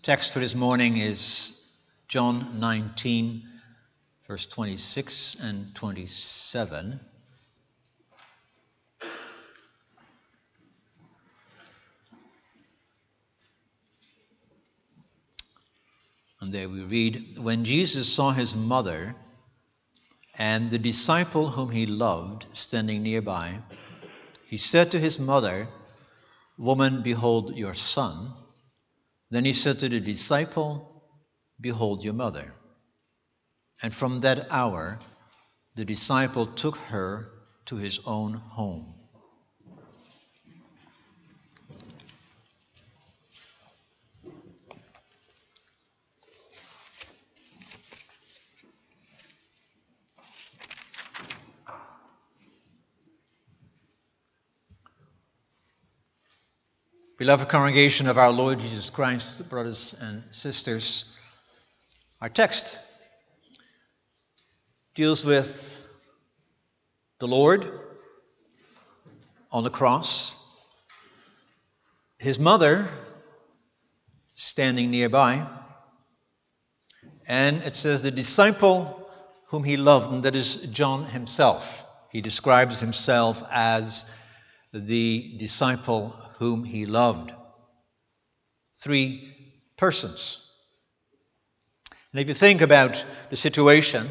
Text for this morning is John 19, verse 26 and 27. And there we read, "When Jesus saw his mother and the disciple whom he loved standing nearby, he said to his mother, 'Woman, behold your son.' Then he said to the disciple, 'Behold your mother.' And from that hour, the disciple took her to his own home." Beloved congregation of our Lord Jesus Christ, brothers and sisters, our text deals with the Lord on the cross, his mother standing nearby, and it says the disciple whom he loved, and that is John himself. He describes himself as the disciple whom he loved. Three persons. And if you think about the situation,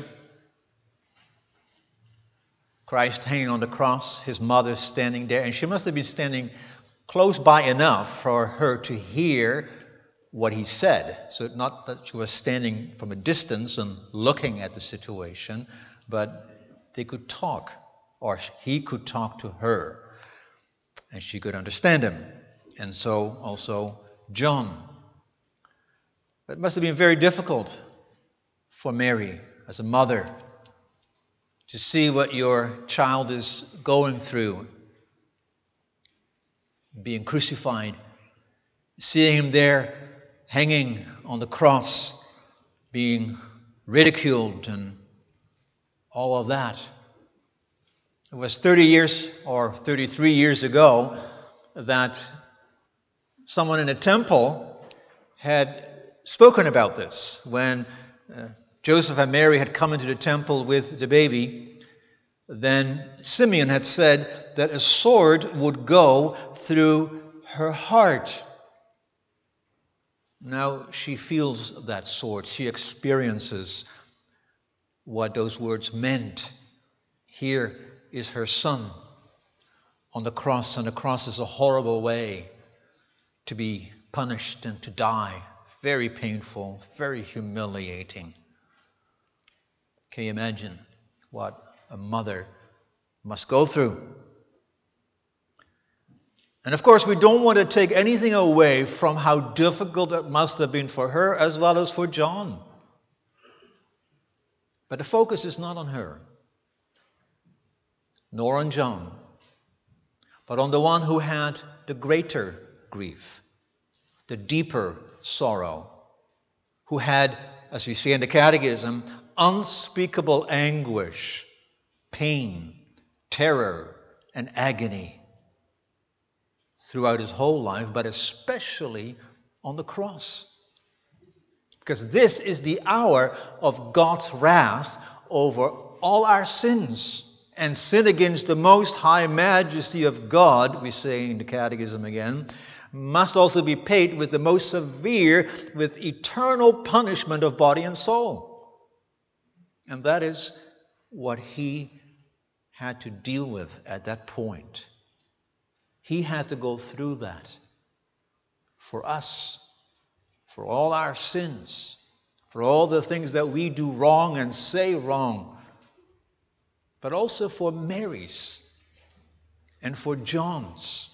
Christ hanging on the cross, his mother standing there, and she must have been standing close by enough for her to hear what he said. So not that she was standing from a distance and looking at the situation, but they could talk, or he could talk to her, and she could understand him. And so also John. It must have been very difficult for Mary as a mother to see what your child is going through, being crucified, seeing him there hanging on the cross, being ridiculed and all of that. It was 30 years or 33 years ago that someone in a temple had spoken about this. When Joseph and Mary had come into the temple with the baby, then Simeon had said that a sword would go through her heart. Now she feels that sword. She experiences what those words meant. Here is her son on the cross, and the cross is a horrible way to be punished and to die. Very painful, very humiliating. Can you imagine what a mother must go through? And of course, we don't want to take anything away from how difficult it must have been for her as well as for John. But the focus is not on her, nor on John, but on the one who had the greater grief, the deeper sorrow, who had, as we see in the Catechism, unspeakable anguish, pain, terror, and agony throughout his whole life, but especially on the cross. Because this is the hour of God's wrath over all our sins. And sin against the most high majesty of God, we say in the Catechism again, must also be paid with the most severe, with eternal punishment of body and soul. And that is what he had to deal with at that point. He had to go through that for us, for all our sins, for all the things that we do wrong and say wrong, but also for Mary's and for John's.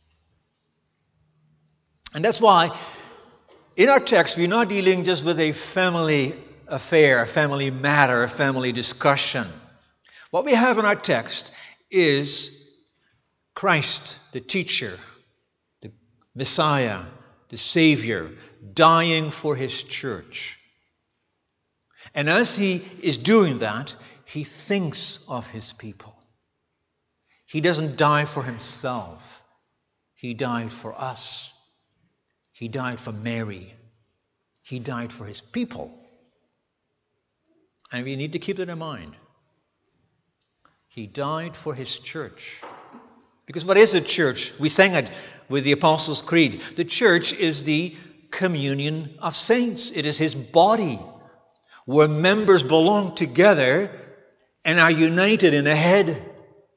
And that's why in our text we're not dealing just with a family affair, a family matter, a family discussion. What we have in our text is Christ, the teacher, the Messiah, the Savior, dying for his church. And as he is doing that, he thinks of his people. He doesn't die for himself. He died for us. He died for Mary. He died for His people. And we need to keep that in mind. He died for His church. Because what is a church? We sang it with the Apostles' Creed. The church is the communion of saints. It is His body, where members belong together and are united in a head.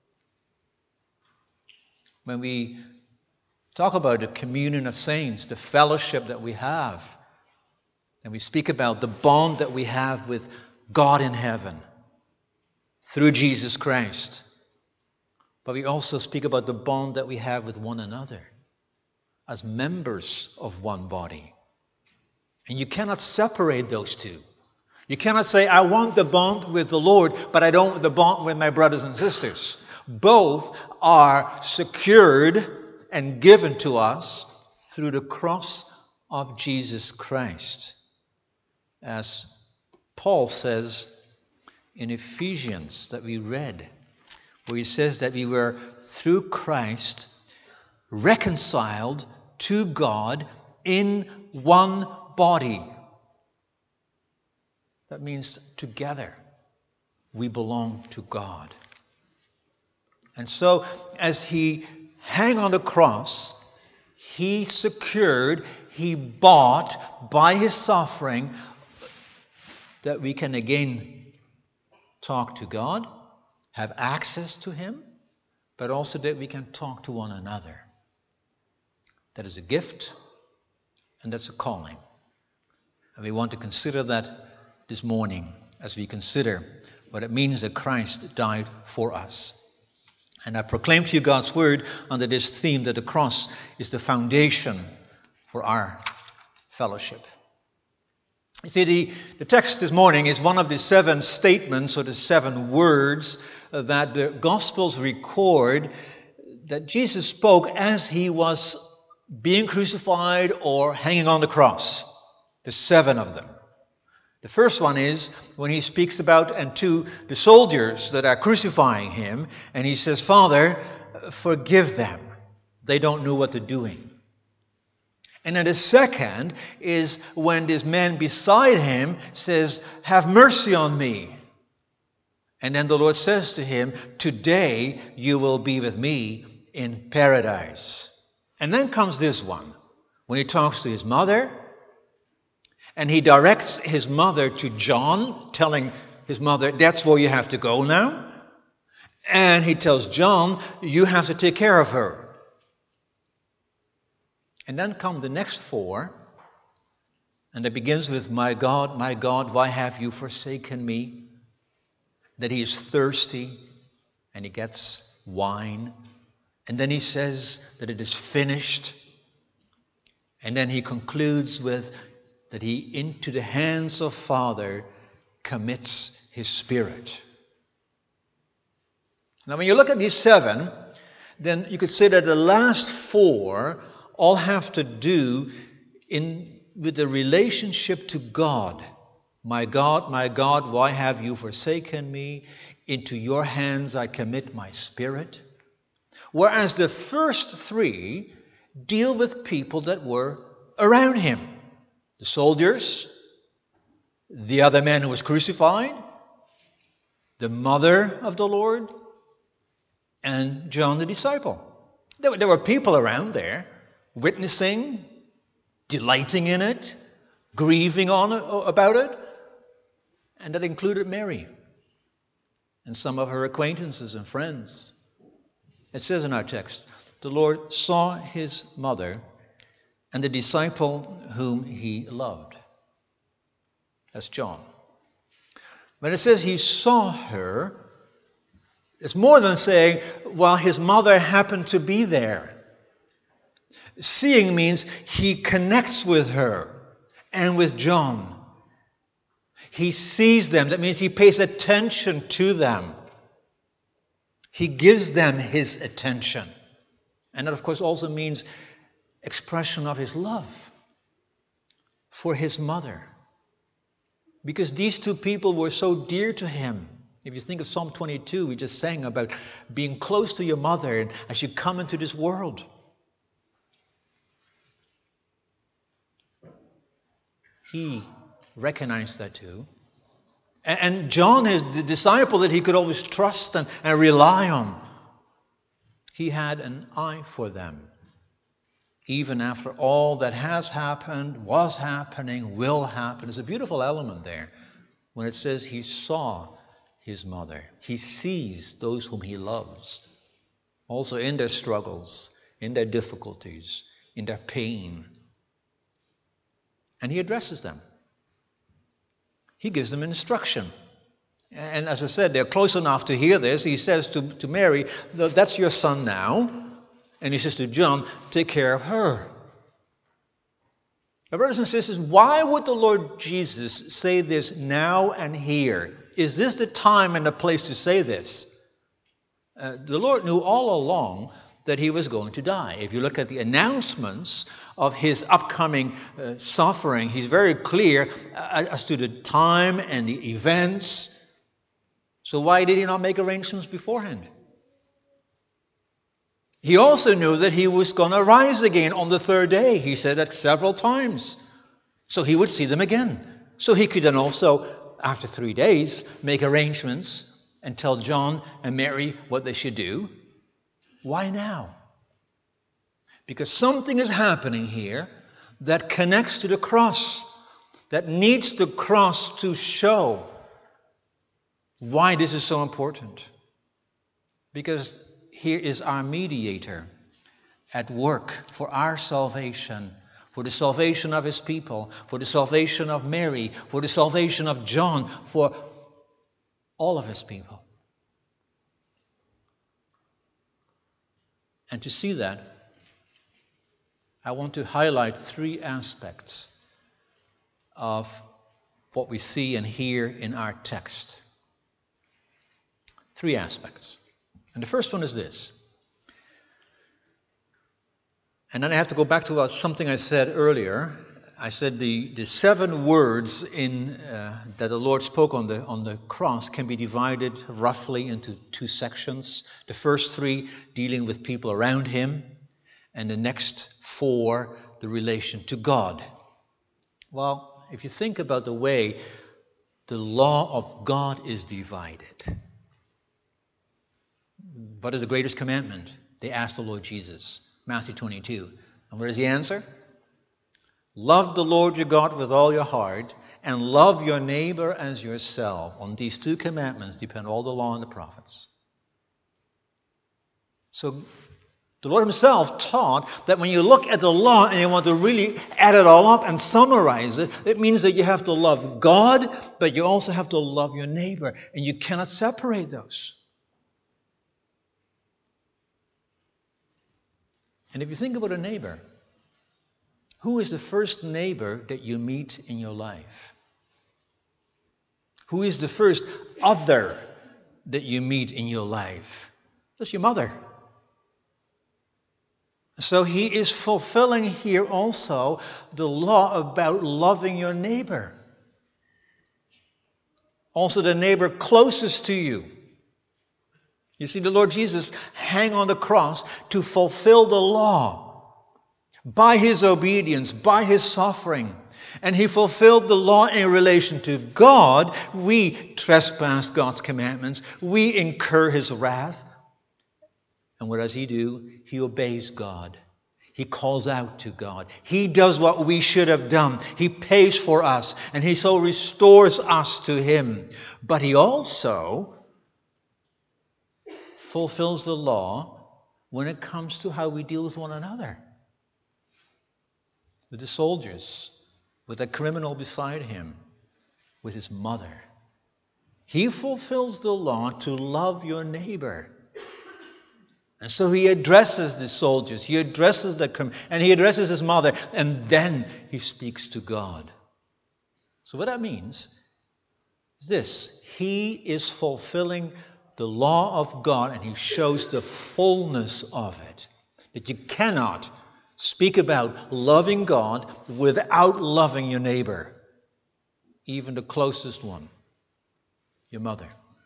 When we talk about the communion of saints, the fellowship that we have, and we speak about the bond that we have with God in heaven through Jesus Christ, but we also speak about the bond that we have with one another as members of one body. And you cannot separate those two. You cannot say, I want the bond with the Lord, but I don't want the bond with my brothers and sisters. Both are secured and given to us through the cross of Jesus Christ. As Paul says in Ephesians that we read, where he says that we were through Christ reconciled to God in one body. That means together we belong to God. And so as He hung on the cross, He secured, He bought by His suffering that we can again talk to God, have access to Him, but also that we can talk to one another. That is a gift, and that's a calling. And we want to consider that this morning as we consider what it means that Christ died for us. And I proclaim to you God's word under this theme that the cross is the foundation for our fellowship. You see, the text this morning is one of the 7 statements or the 7 words that the Gospels record that Jesus spoke as He was being crucified or hanging on the cross. The 7 of them. The first one is when He speaks about and to the soldiers that are crucifying Him, and He says, Father, forgive them. They don't know what they're doing. And then the second is when this man beside Him says, have mercy on me. And then the Lord says to him, today you will be with me in paradise. And then comes this one, when He talks to His mother, and He directs His mother to John, telling His mother, that's where you have to go now. And He tells John, you have to take care of her. And then come the next 4, and it begins with, my God, why have you forsaken me? That He is thirsty, and He gets wine. And then He says that it is finished. And then He concludes with that He into the hands of Father commits His spirit. Now when you look at these 7, then you could say that the last 4 all have to do with the relationship to God. My God, why have you forsaken me? Into your hands I commit my spirit. Whereas the first 3 deal with people that were around Him. The soldiers, the other man who was crucified, the mother of the Lord, and John the disciple. There were people around there witnessing, delighting in it, grieving about it. And that included Mary and some of her acquaintances and friends. It says in our text, the Lord saw His mother and the disciple whom He loved. That's John. When it says He saw her, it's more than saying, well, His mother happened to be there. Seeing means He connects with her and with John. He sees them. That means He pays attention to them. He gives them His attention. And that, of course, also means expression of His love for His mother. Because these 2 people were so dear to Him. If you think of Psalm 22, we just sang about being close to your mother and as you come into this world. He recognized that too. And John is the disciple that he could always trust and rely on. He had an eye for them. Even after all that has happened, was happening, will happen. There's a beautiful element there when it says he saw his mother. He sees those whom he loves. Also in their struggles, in their difficulties, in their pain. And he addresses them. He gives them instruction. And as I said, they're close enough to hear this. He says to Mary, that's your son now. And he says to John, take care of her. Now, brothers and sisters, why would the Lord Jesus say this now and here? Is this the time and the place to say this? The Lord knew all along that he was going to die. If you look at the announcements of his upcoming suffering, he's very clear as to the time and the events. So why did he not make arrangements beforehand? He also knew that he was going to rise again on the third day. He said that several times. So he would see them again. So he could then also, after 3 days, make arrangements and tell John and Mary what they should do. Why now? Because something is happening here that connects to the cross, that needs the cross to show why this is so important. Because here is our mediator at work for our salvation, for the salvation of his people, for the salvation of Mary, for the salvation of John, for all of his people. And to see that, I want to highlight 3 aspects of what we see and hear in our text. 3 aspects. And the first one is this. And then I have to go back to something I said earlier. I said the 7 words that the Lord spoke on the cross can be divided roughly into 2 sections. The first 3 dealing with people around him, and the next 4 the relation to God. Well, if you think about the way the law of God is divided, what is the greatest commandment? They asked the Lord Jesus, Matthew 22. And what is the answer? Love the Lord your God with all your heart, and love your neighbor as yourself. On these 2 commandments depend all the law and the prophets. So the Lord himself taught that when you look at the law and you want to really add it all up and summarize it, it means that you have to love God, but you also have to love your neighbor. And you cannot separate those. And if you think about a neighbor, who is the first neighbor that you meet in your life? Who is the first other that you meet in your life? That's your mother. So he is fulfilling here also the law about loving your neighbor. Also the neighbor closest to you. You see, the Lord Jesus hung on the cross to fulfill the law by his obedience, by his suffering. And he fulfilled the law in relation to God. We trespass God's commandments. We incur his wrath. And what does he do? He obeys God. He calls out to God. He does what we should have done. He pays for us. And he so restores us to him. But he also fulfills the law when it comes to how we deal with one another. With the soldiers, with the criminal beside him, with his mother. He fulfills the law to love your neighbor. And so he addresses the soldiers, he addresses the criminal, and he addresses his mother, and then he speaks to God. So what that means is this: he is fulfilling the law of God, and he shows the fullness of it. That you cannot speak about loving God without loving your neighbor, even the closest one, your mother.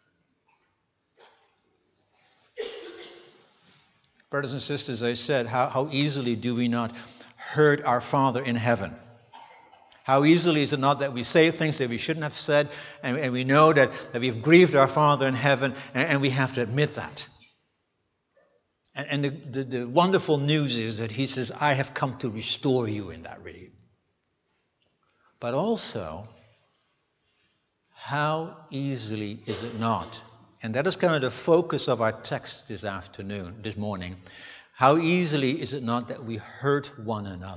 Brothers and sisters, I said, how easily do we not hurt our Father in heaven? How easily is it not that we say things that we shouldn't have said, and we know that we've grieved our Father in heaven, and we have to admit that. And the wonderful news is that he says, I have come to restore you in that really. But also, how easily is it not? And that is kind of the focus of our text this morning. How easily is it not that we hurt one another?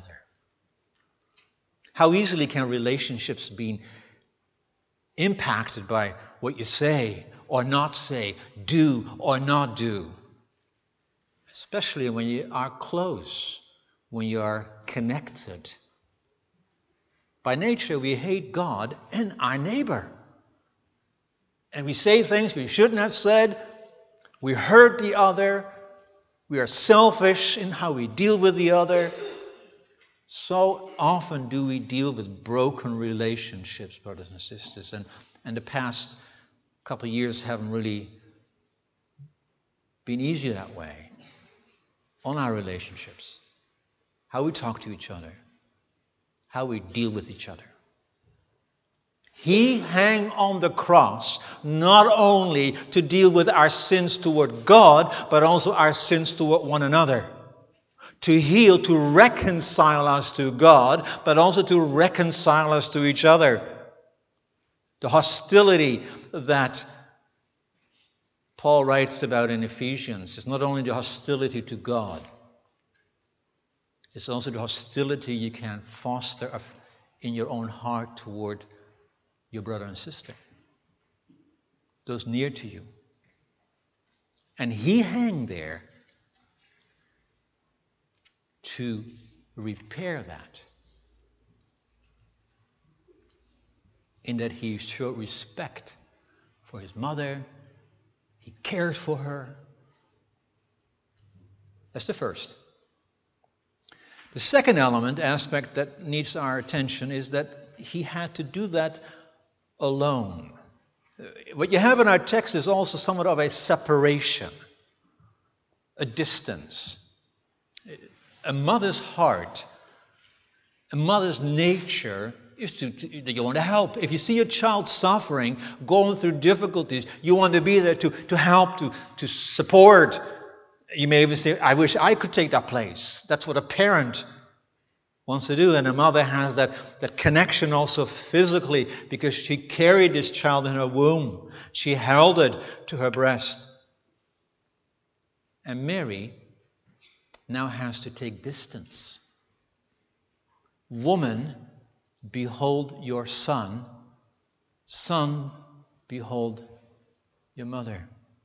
How easily can relationships be impacted by what you say or not say, do or not do? Especially when you are close, when you are connected. By nature, we hate God and our neighbor. And we say things we shouldn't have said. We hurt the other. We are selfish in how we deal with the other. So often do we deal with broken relationships, brothers and sisters. And the past couple of years haven't really been easy that way on our relationships. How we talk to each other. How we deal with each other. He hung on the cross not only to deal with our sins toward God, but also our sins toward one another. To heal, to reconcile us to God, but also to reconcile us to each other. The hostility that Paul writes about in Ephesians is not only the hostility to God, it's also the hostility you can foster in your own heart toward your brother and sister, those near to you. And he hung there to repair that, in that he showed respect for his mother, he cared for her. That's the first. The second aspect that needs our attention is that he had to do that alone. What you have in our text is also somewhat of a separation, a distance. A mother's heart, a mother's nature is that you want to help. If you see a child suffering, going through difficulties, you want to be there to help, to support. You may even say, I wish I could take that place. That's what a parent wants to do. And a mother has that connection also physically because she carried this child in her womb. She held it to her breast. And Mary now has to take distance. Woman, behold your son. Son, behold your mother.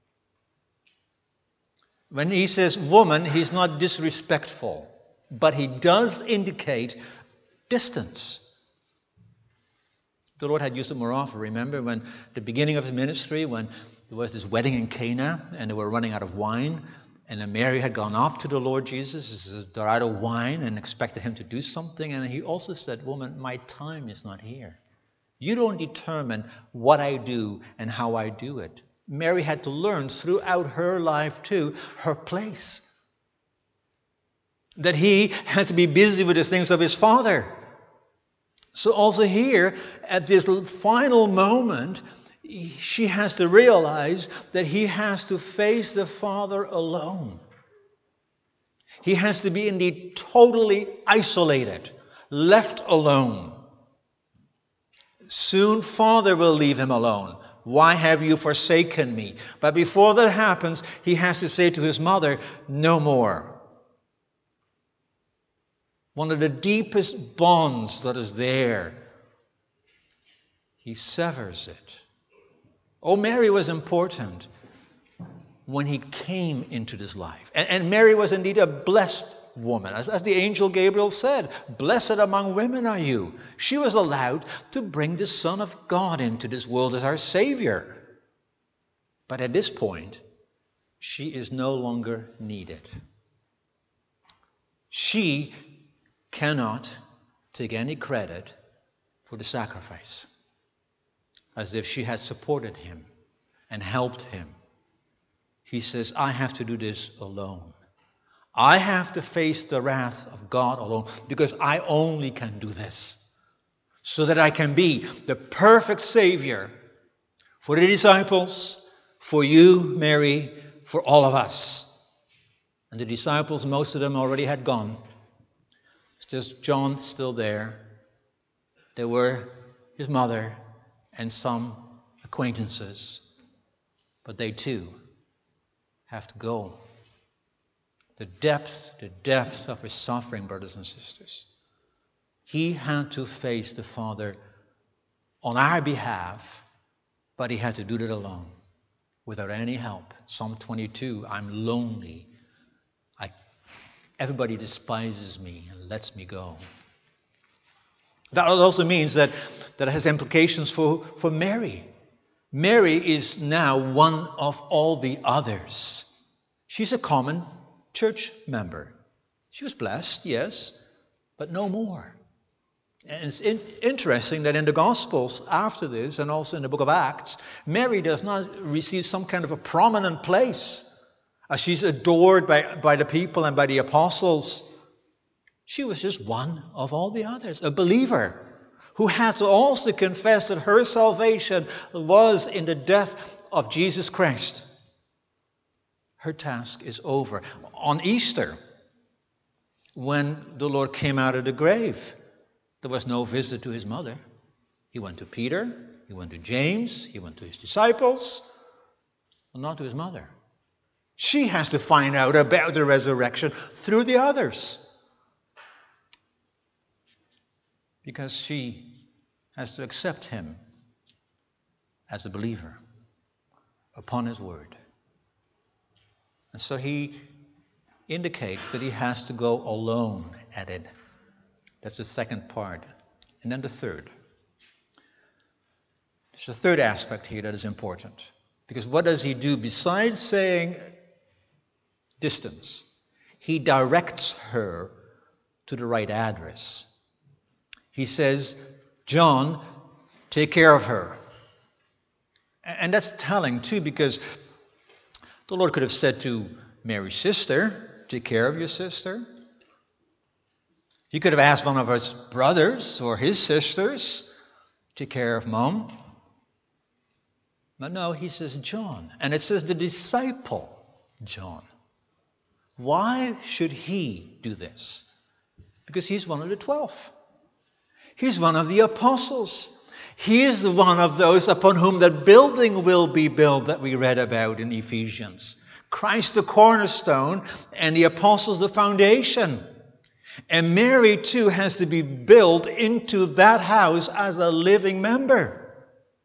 When he says woman, he's not disrespectful, but he does indicate distance. The Lord had used it more often. Remember when the beginning of his ministry, when there was this wedding in Cana and they were running out of wine, and then Mary had gone up to the Lord Jesus, they're out of wine, and expected him to do something. And he also said, woman, my time is not here. You don't determine what I do and how I do it. Mary had to learn throughout her life too, her place. That he had to be busy with the things of his Father. So also here, at this final moment, she has to realize that he has to face the Father alone. He has to be indeed totally isolated, left alone. Soon Father will leave him alone. Why have you forsaken me? But before that happens, he has to say to his mother, no more. One of the deepest bonds that is there, he severs it. Oh, Mary was important when he came into this life. And Mary was indeed a blessed woman. As the angel Gabriel said, blessed among women are you. She was allowed to bring the Son of God into this world as our Savior. But at this point, she is no longer needed. She cannot take any credit for the sacrifice, as if she had supported him and helped him. He says, I have to do this alone. I have to face the wrath of God alone because I only can do this. so that I can be the perfect Savior for the disciples, for you, Mary, for all of us. And the disciples, most of them already had gone. It's just John still there. There were his mother and some acquaintances. But they too have to go. The depth of his suffering, brothers and sisters. He had to face the Father on our behalf, but he had to do that alone, without any help. Psalm 22, I'm lonely. Everybody despises me and lets me go. That also means that it has implications for Mary. Mary is now one of all the others. She's a common church member. She was blessed, yes, but no more. And it's interesting that in the Gospels after this, and also in the book of Acts, Mary does not receive some kind of a prominent place. As she's adored by the people and by the apostles. She was just one of all the others, a believer who had to also confess that her salvation was in the death of Jesus Christ. Her task is over. On Easter, when the Lord came out of the grave, there was no visit to his mother. He went to Peter, he went to James, he went to his disciples, but not to his mother. She has to find out about the resurrection through the others. Because she has to accept him as a believer upon his word. And so he indicates that he has to go alone at it. That's the second part. And then the third. There's a third aspect here that is important. Because what does he do besides saying distance? He directs her to the right address. He says, John, take care of her. And that's telling too, because the Lord could have said to Mary's sister, take care of your sister. He could have asked one of his brothers or his sisters, take care of Mom. But no, he says John. And it says the disciple John. Why should he do this? Because he's one of the 12. He's one of the apostles. He is one of those upon whom that building will be built that we read about in Ephesians. Christ the cornerstone and the apostles the foundation. And Mary too has to be built into that house as a living member.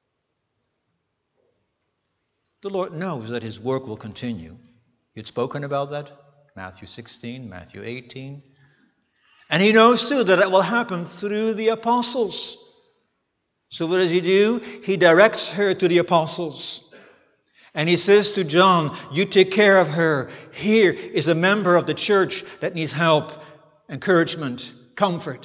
The Lord knows that his work will continue. He had spoken about that. Matthew 16, Matthew 18. And he knows too that it will happen through the apostles. So what does he do? He directs her to the apostles. And he says to John, you take care of her. Here is a member of the church that needs help, encouragement, comfort.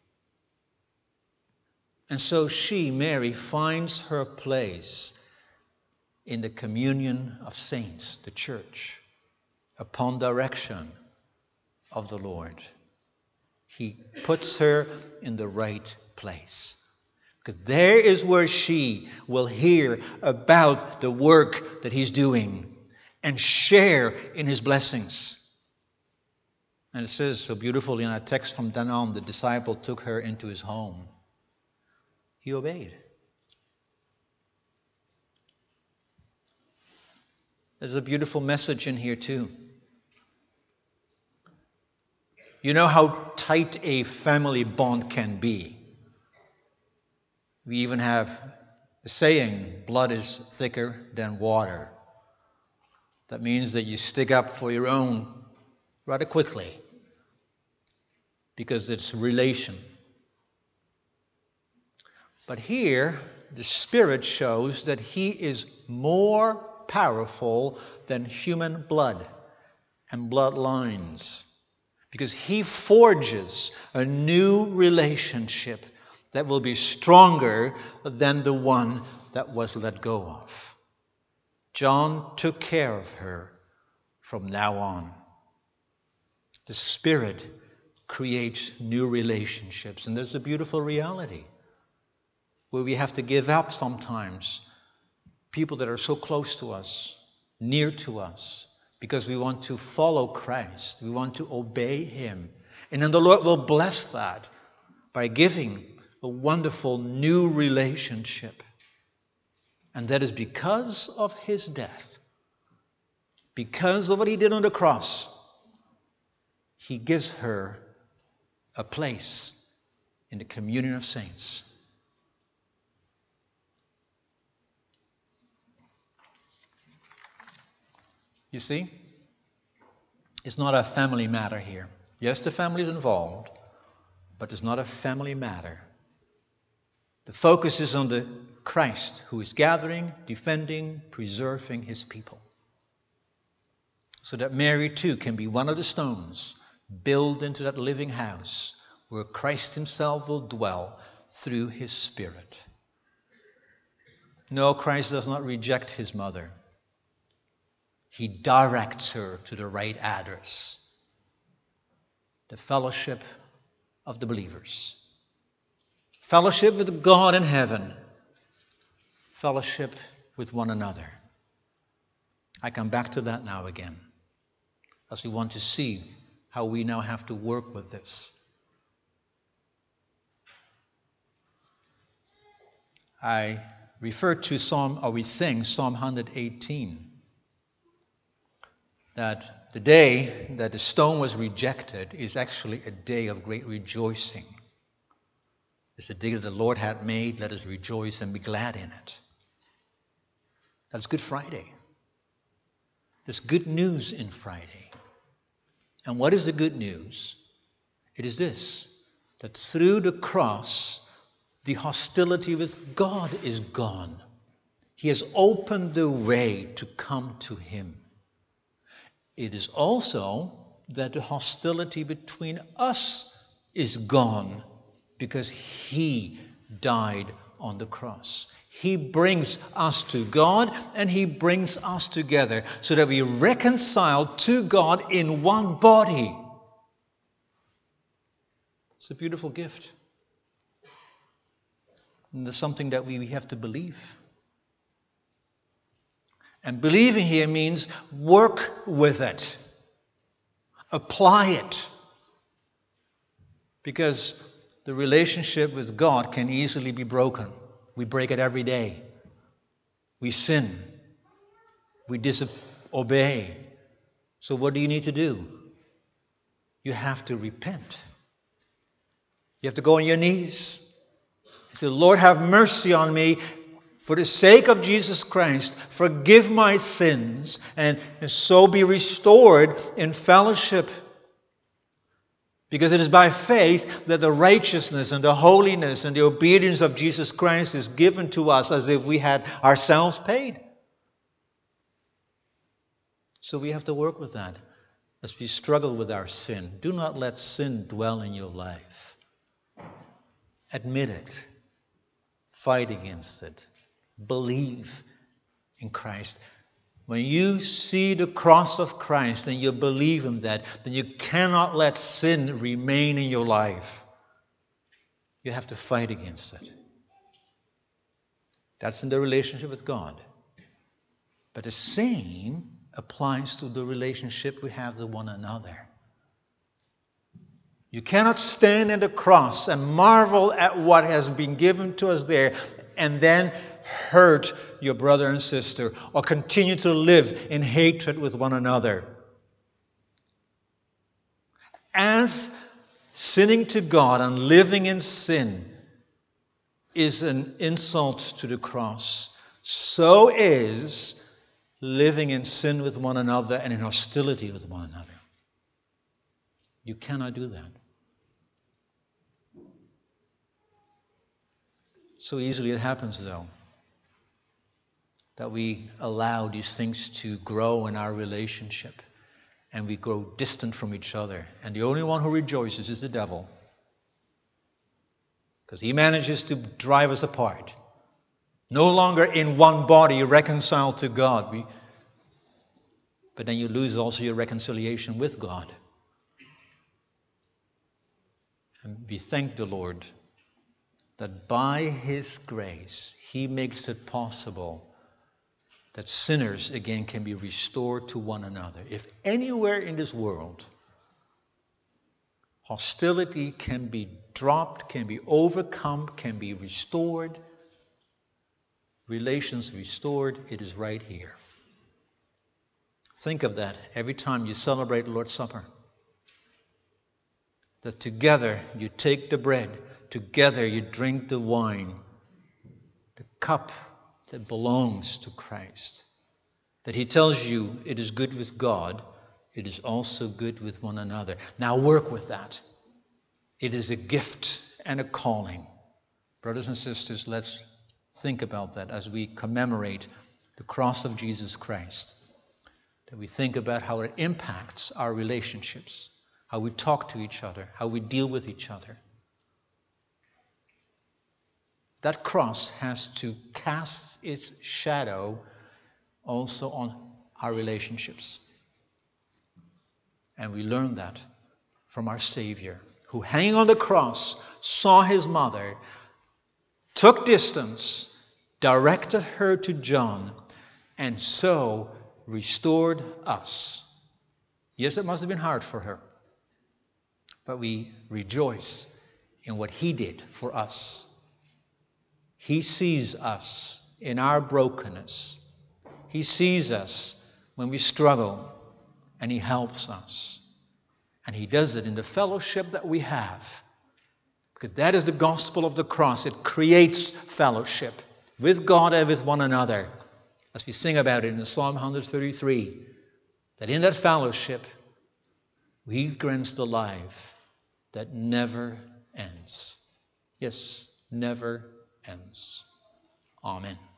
And so she, Mary, finds her place in the communion of saints, the church, upon direction of the Lord. He puts her in the right place. Because there is where she will hear about the work that he's doing and share in his blessings. And it says so beautifully in our text from then on, the disciple took her into his home. He obeyed. There's a beautiful message in here too. You know how tight a family bond can be. We even have a saying, blood is thicker than water. That means that you stick up for your own rather quickly because it's relation. But here, the Spirit shows that he is more powerful than human blood and bloodlines. Because he forges a new relationship that will be stronger than the one that was let go of. John took care of her from now on. The Spirit creates new relationships. And there's a beautiful reality. where we have to give up sometimes people that are so close to us, near to us, because we want to follow Christ. We want to obey Him. And then the Lord will bless that by giving a wonderful new relationship. And that is because of His death. Because of what He did on the cross. He gives her a place in the communion of saints. You see, it's not a family matter here. Yes, the family is involved, but it's not a family matter. The focus is on the Christ who is gathering, defending, preserving His people. So that Mary too can be one of the stones built into that living house where Christ Himself will dwell through His Spirit. No, Christ does not reject His mother. He directs her to the right address. The fellowship of the believers. Fellowship with God in heaven. Fellowship with one another. I come back to that now again, as we want to see how we now have to work with this. I refer to we sing Psalm 118. That the day that the stone was rejected is actually a day of great rejoicing. It's the day that the Lord had made. Let us rejoice and be glad in it. That's Good Friday. There's good news in Friday. And what is the good news? It is this, that through the cross, the hostility with God is gone. He has opened the way to come to Him. It is also that the hostility between us is gone because He died on the cross. He brings us to God and He brings us together so that we reconcile to God in one body. It's a beautiful gift. And it's something that we have to believe. And believing here means work with it. Apply it. Because the relationship with God can easily be broken. We break it every day. We sin. We disobey. So what do you need to do? You have to repent. You have to go on your knees. You say, Lord, have mercy on me. For the sake of Jesus Christ, forgive my sins and so be restored in fellowship. Because it is by faith that the righteousness and the holiness and the obedience of Jesus Christ is given to us as if we had ourselves paid. So we have to work with that as we struggle with our sin. Do not let sin dwell in your life. Admit it. Fight against it. Believe in Christ. When you see the cross of Christ and you believe in that, then you cannot let sin remain in your life. You have to fight against it. That's in the relationship with God. But the same applies to the relationship we have with one another. You cannot stand at the cross and marvel at what has been given to us there and then hurt your brother and sister or continue to live in hatred with one another. As sinning to God and living in sin is an insult to the cross, so is living in sin with one another and in hostility with one another. You cannot do that. So easily it happens, though, that we allow these things to grow in our relationship and we grow distant from each other. And the only one who rejoices is the devil, because he manages to drive us apart. No longer in one body reconciled to God. But then you lose also your reconciliation with God. And we thank the Lord that by His grace, He makes it possible that sinners again can be restored to one another. If anywhere in this world hostility can be dropped, can be overcome, can be restored, relations restored, it is right here. Think of that every time you celebrate Lord's Supper. That together you take the bread, together you drink the wine, the cup that belongs to Christ. That He tells you it is good with God, it is also good with one another. Now work with that. It is a gift and a calling. Brothers and sisters, let's think about that as we commemorate the cross of Jesus Christ. That we think about how it impacts our relationships, how we talk to each other, how we deal with each other. That cross has to cast its shadow also on our relationships. And we learn that from our Savior, who hanging on the cross saw His mother, took distance, directed her to John, and so restored us. Yes, it must have been hard for her, but we rejoice in what He did for us. He sees us in our brokenness. He sees us when we struggle, and He helps us. And He does it in the fellowship that we have. Because that is the gospel of the cross. It creates fellowship with God and with one another. As we sing about it in Psalm 133, that in that fellowship, we experience the life that never ends. Yes, never ends. Amen.